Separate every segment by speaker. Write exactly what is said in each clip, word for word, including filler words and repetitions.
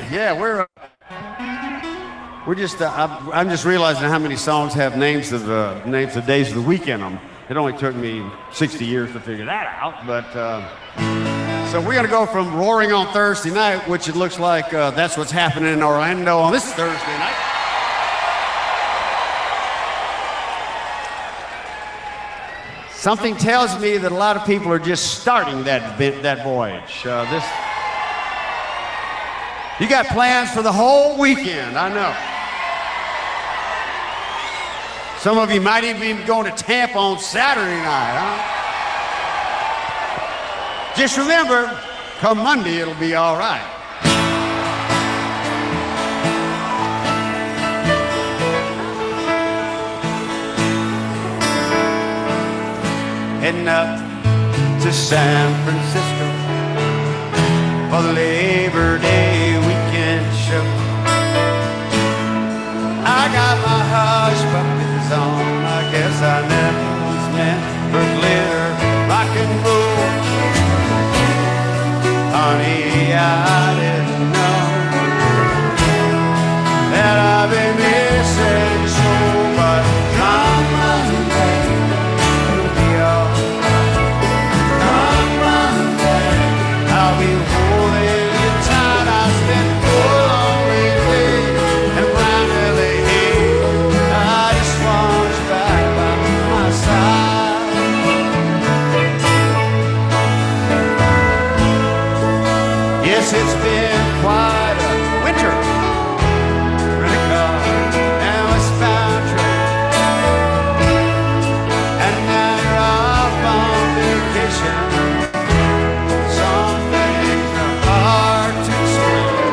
Speaker 1: Yeah, we're uh, we're just. Uh, I'm, I'm just realizing how many songs have names of uh, names of days of the week in them. It only took me sixty years to figure that out. But uh, so we're gonna go from Roaring on Thursday night, which it looks like uh, that's what's happening in Orlando on this Thursday night. Something tells me that a lot of people are just starting that that voyage. Uh, this, you got plans for the whole weekend, I know. Some of you might even be going to Tampa on Saturday night, huh? Just remember, come Monday, it'll be all right. Heading up to San Francisco for the Labor Day weekend show. I got my hush puppies on. I guess I never was meant for glitter, rock and roll. Honey, I didn't know that I've been missing so much. Come Monday, it'll be all right. Come Monday, I'll be holding you tight. I spent four long days and around L A. I just want you back by my side. Yes, it's been quite a winter. Rent a car and westbound train, and now you're off on vacation. Some things are hard to explain.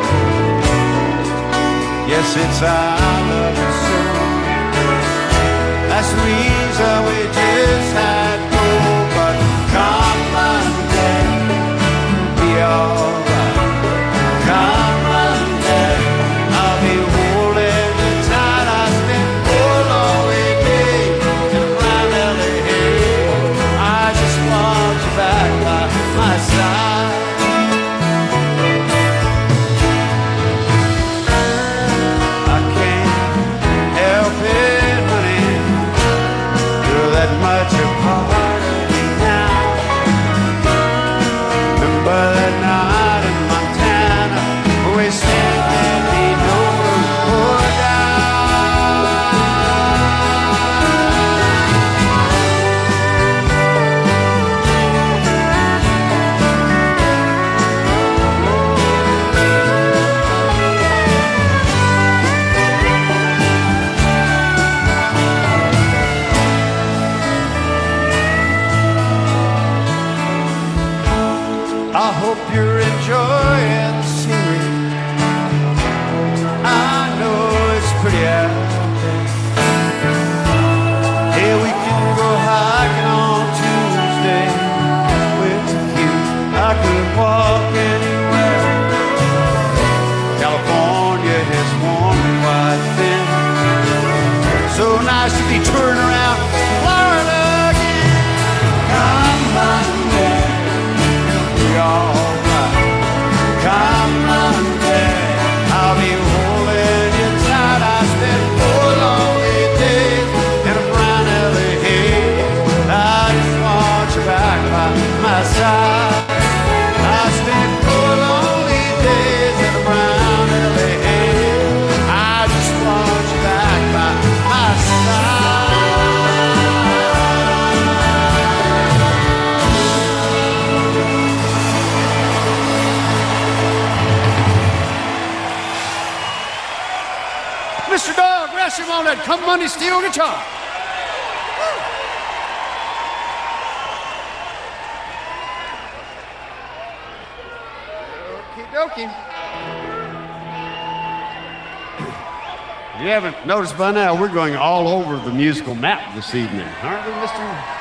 Speaker 1: Yes, it's I love you so. That's the reason we just had to go. But come Monday, it'll be alright. Come Monday, I'll be holding you tight. I spent four long days in around L A. I just want you back by my side. I can't help it, honey. You're that much a part of me now. Remember that night in Montana, we stand and we know we're I hope you're enjoying the scenery. I know it's pretty out there. Hey, we can go hiking on Tuesday with you. I could walk anywhere. California has worn me quite thin. So nice to be touring around Florida again. Come Monday, alright. Come Monday, I'll be holding you tight. I spent four long days in a brown L A. I just want you back by my side. I spent four lonely days in a brown L A. I just want you back by my side. Mister Dog, rest him on that Come Monday steel guitar. Okie dokie. You haven't noticed by now, we're going all over the musical map this evening, aren't we, Mister